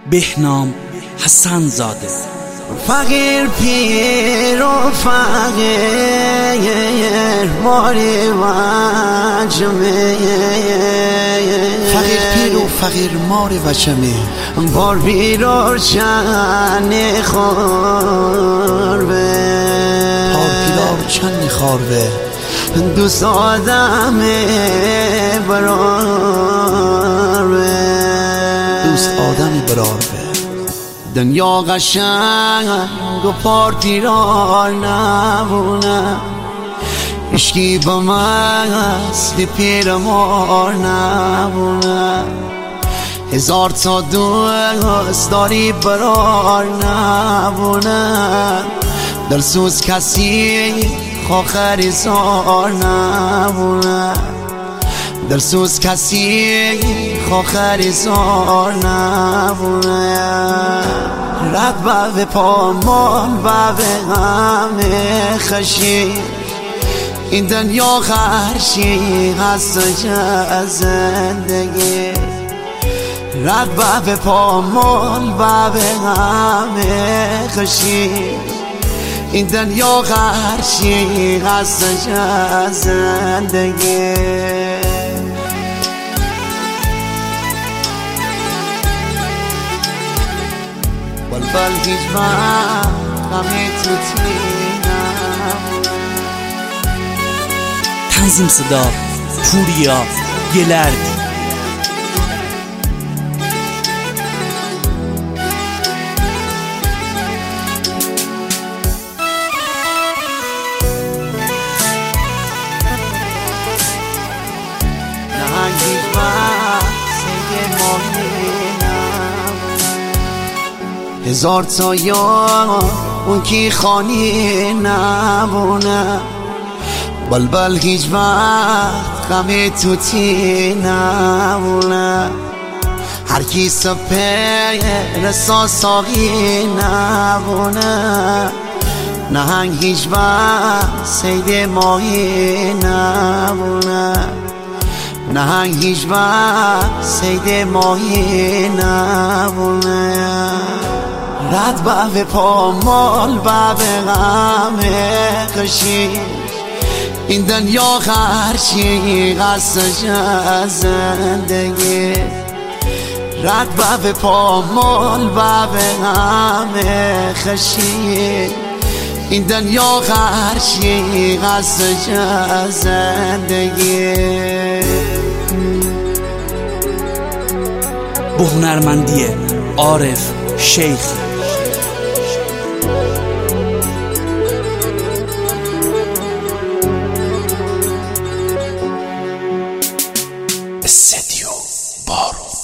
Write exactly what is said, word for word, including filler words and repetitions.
بهنام حسن زاده. فقیر پیر و فقیر ماری وجمه، فقیر پیر و فقیر مار وجمه، بار بیرار چند خوربه، بار بیرار چند خوربه، دوست آدم برار به، دوست آدمی برار به. دنیا قشنگ و پارتی را نبونه، اشکی با من اصلی پیر مار نبونه، هزار تا دوست داری برار نبونه، دلسوز کسی خواخری زار نبونه، دلسوز کسی خواخری زار نبونه، رد به پامان و به همه خشی، این دنیا خرشی هست چه زندگی، رد به پامان و به همه خشی، این دنیا خرشی هست چه زندگی. بلبل هیچ من غمی تو تینم. تنظیم صدا پوریا گلردی. هزار تا یار اون کی خانی نبونه، بلبل هیچ وقت غمی تو تی نبونه، هر کی سپر ساساقی نبونه، نهنگ هیچ وقت سید ماهی نبونه، نهنگ هیچ وقت سید ماهی نبونه، رد به پامال و به غمه خشی، این دنیا خرشی قصش از زندگی، رد به پامال و به غمه خشی، این دنیا خرشی قصش از زندگی. با هنرمندی عارف شیخ. استدیو بارو.